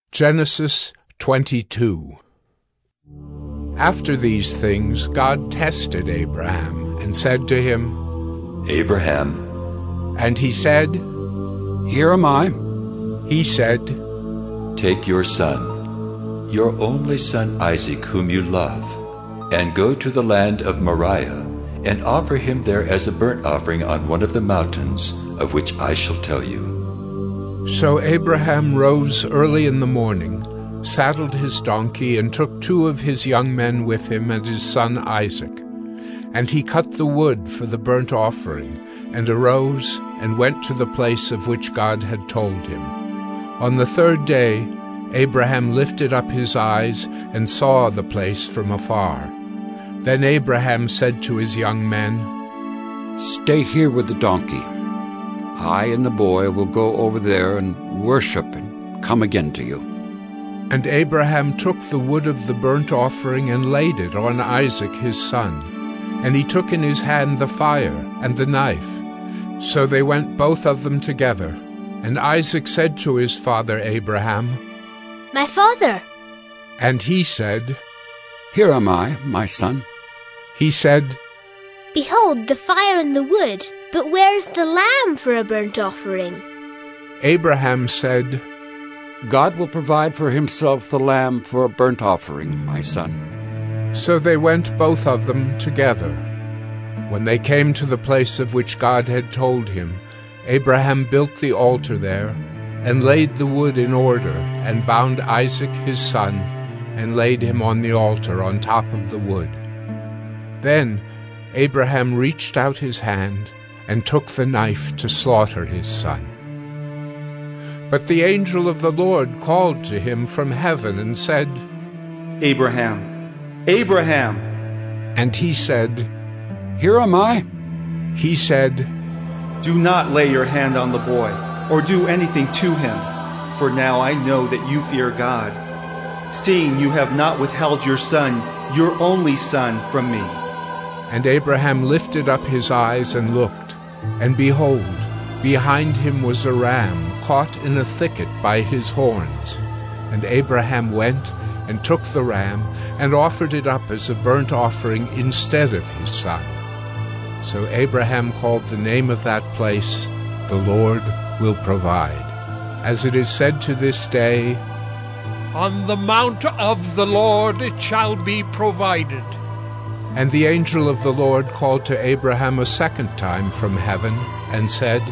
Genesis 22. After these things, God tested Abraham and said to him, Abraham. And he said, Here am I. He said, Take your son, your only son Isaac, whom you love, and go to the land of Moriah, and offer him there as a burnt offering on one of the mountains, of which I shall tell you. So Abraham rose early in the morning, saddled his donkey, and took 2 of his young men with him and his son Isaac. And he cut the wood for the burnt offering, and arose and went to the place of which God had told him. On the 3rd day, Abraham lifted up his eyes and saw the place from afar. Then Abraham said to his young men, Stay here with the donkey. I and the boy will go over there and worship and come again to you. And Abraham took the wood of the burnt offering and laid it on Isaac his son. And he took in his hand the fire and the knife. So they went both of them together. And Isaac said to his father Abraham, My father. And he said, Here am I, my son. He said, Behold the fire and the wood, but where is the lamb for a burnt offering? Abraham said, God will provide for himself the lamb for a burnt offering, my son. So they went both of them together. When they came to the place of which God had told him, Abraham built the altar there, and laid the wood in order, and bound Isaac his son, and laid him on the altar on top of the wood. Then Abraham reached out his hand, and took the knife to slaughter his son. But the angel of the Lord called to him from heaven and said, Abraham, Abraham! And he said, Here am I. He said, Do not lay your hand on the boy, or do anything to him, for now I know that you fear God, seeing you have not withheld your son, your only son, from me. And Abraham lifted up his eyes and looked, and behold, behind him was a ram caught in a thicket by his horns. And Abraham went and took the ram and offered it up as a burnt offering instead of his son. So Abraham called the name of that place, The Lord Will Provide. As it is said to this day, On the mount of the Lord it shall be provided. And the angel of the Lord called to Abraham a second time from heaven, and said,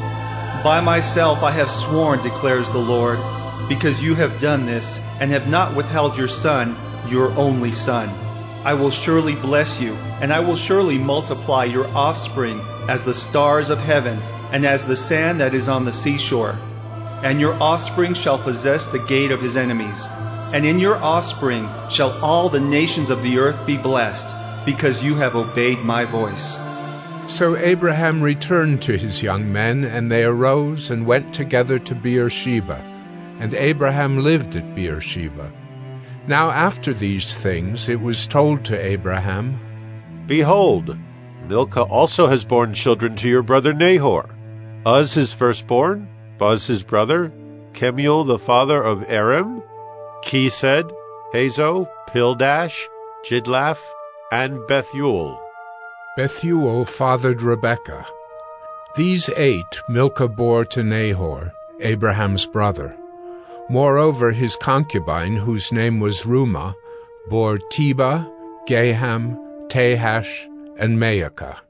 By myself I have sworn, declares the Lord, because you have done this, and have not withheld your son, your only son. I will surely bless you, and I will surely multiply your offspring as the stars of heaven, and as the sand that is on the seashore. And your offspring shall possess the gate of his enemies. And in your offspring shall all the nations of the earth be blessed, because you have obeyed my voice. So Abraham returned to his young men, and they arose and went together to Beersheba. And Abraham lived at Beersheba. Now after these things it was told to Abraham, Behold, Milcah also has borne children to your brother Nahor, Uz his firstborn, Buz his brother, Kemuel the father of Aram, Kesed, Hazo, Pildash, Jidlaph, and Bethuel. Bethuel fathered Rebekah. These 8 Milcah bore to Nahor, Abraham's brother. Moreover, his concubine, whose name was Reumah, bore Tebah, Gaham, Tahash, and Maacah.